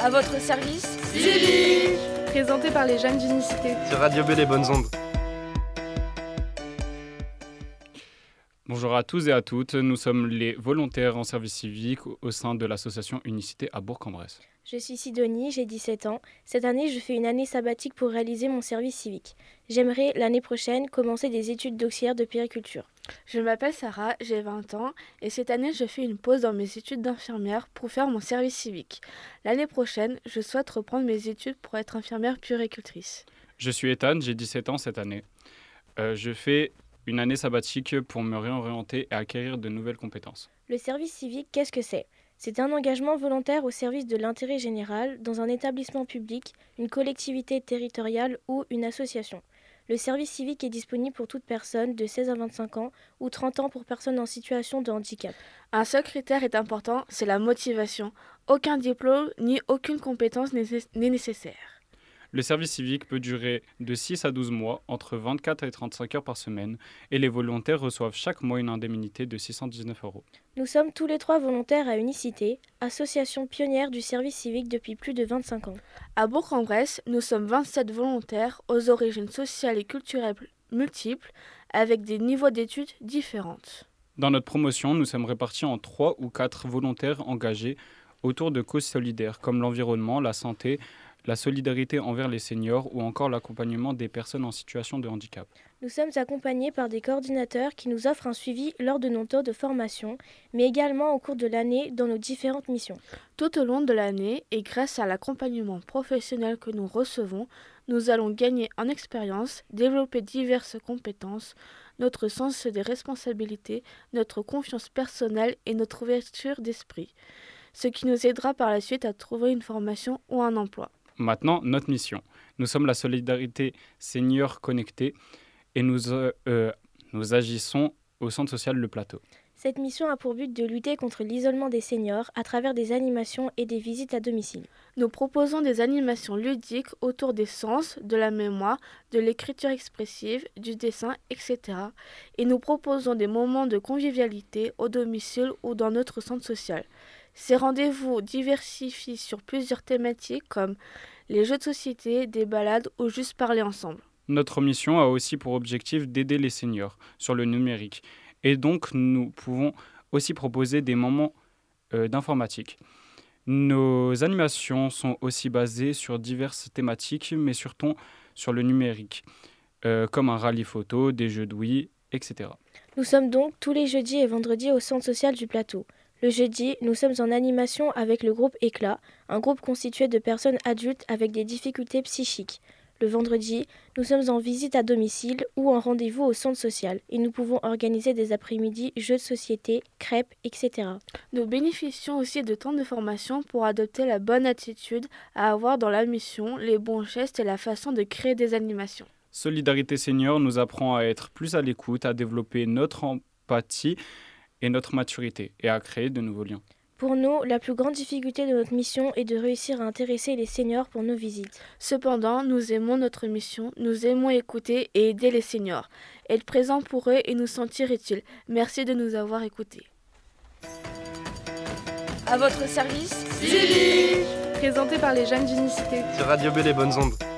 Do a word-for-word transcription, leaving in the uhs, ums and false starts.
À votre service civique, présenté par les jeunes d'Unicité sur Radio B les bonnes ondes. Bonjour à tous et à toutes, nous sommes les volontaires en service civique au sein de l'association Unicité à Bourg-en-Bresse. Je suis Sidonie, j'ai dix-sept ans. Cette année, je fais une année sabbatique pour réaliser mon service civique. J'aimerais, l'année prochaine, commencer des études d'auxiliaire de puériculture. Je m'appelle Sarah, j'ai vingt ans et cette année, je fais une pause dans mes études d'infirmière pour faire mon service civique. L'année prochaine, je souhaite reprendre mes études pour être infirmière puéricultrice. Je suis Ethan, j'ai dix-sept ans cette année. Euh, je fais une année sabbatique pour me réorienter et acquérir de nouvelles compétences. Le service civique, qu'est-ce que c'est ? C'est un engagement volontaire au service de l'intérêt général dans un établissement public, une collectivité territoriale ou une association. Le service civique est disponible pour toute personne de seize à vingt-cinq ans ou trente ans pour personnes en situation de handicap. Un seul critère est important, c'est la motivation. Aucun diplôme ni aucune compétence n'est nécessaire. Le service civique peut durer de six à douze mois, entre vingt-quatre et trente-cinq heures par semaine, et les volontaires reçoivent chaque mois une indemnité de six cent dix-neuf euros. Nous sommes tous les trois volontaires à Unicité, association pionnière du service civique depuis plus de vingt-cinq ans. À Bourg-en-Bresse, nous sommes vingt-sept volontaires aux origines sociales et culturelles multiples, avec des niveaux d'études différentes. Dans notre promotion, nous sommes répartis en trois ou quatre volontaires engagés autour de causes solidaires, comme l'environnement, la santé, la solidarité envers les seniors ou encore l'accompagnement des personnes en situation de handicap. Nous sommes accompagnés par des coordinateurs qui nous offrent un suivi lors de nos temps de formation, mais également au cours de l'année dans nos différentes missions. Tout au long de l'année, et grâce à l'accompagnement professionnel que nous recevons, nous allons gagner en expérience, développer diverses compétences, notre sens des responsabilités, notre confiance personnelle et notre ouverture d'esprit, ce qui nous aidera par la suite à trouver une formation ou un emploi. Maintenant, notre mission. Nous sommes la solidarité senior connectée et nous, euh, euh, nous agissons au centre social Le Plateau. Cette mission a pour but de lutter contre l'isolement des seniors à travers des animations et des visites à domicile. Nous proposons des animations ludiques autour des sens, de la mémoire, de l'écriture expressive, du dessin, et cetera. Et nous proposons des moments de convivialité au domicile ou dans notre centre social. Ces rendez-vous diversifient sur plusieurs thématiques comme les jeux de société, des balades ou juste parler ensemble. Notre mission a aussi pour objectif d'aider les seniors sur le numérique. Et donc, nous pouvons aussi proposer des moments euh, d'informatique. Nos animations sont aussi basées sur diverses thématiques, mais surtout sur le numérique, euh, comme un rallye photo, des jeux de Wii, et cetera. Nous sommes donc tous les jeudis et vendredis au centre social du Plateau. Le jeudi, nous sommes en animation avec le groupe Éclat, un groupe constitué de personnes adultes avec des difficultés psychiques. Le vendredi, nous sommes en visite à domicile ou en rendez-vous au centre social et nous pouvons organiser des après-midi jeux de société, crêpes, et cetera. Nous bénéficions aussi de temps de formation pour adopter la bonne attitude à avoir dans la mission, les bons gestes et la façon de créer des animations. Solidarité Senior nous apprend à être plus à l'écoute, à développer notre empathie et notre maturité et à créer de nouveaux liens. Pour nous, la plus grande difficulté de notre mission est de réussir à intéresser les seniors pour nos visites. Cependant, nous aimons notre mission, nous aimons écouter et aider les seniors, être présents pour eux et nous sentir utiles. Merci de nous avoir écoutés. À votre service civique, présenté par les jeunes d'Unicité sur Radio B les bonnes ondes.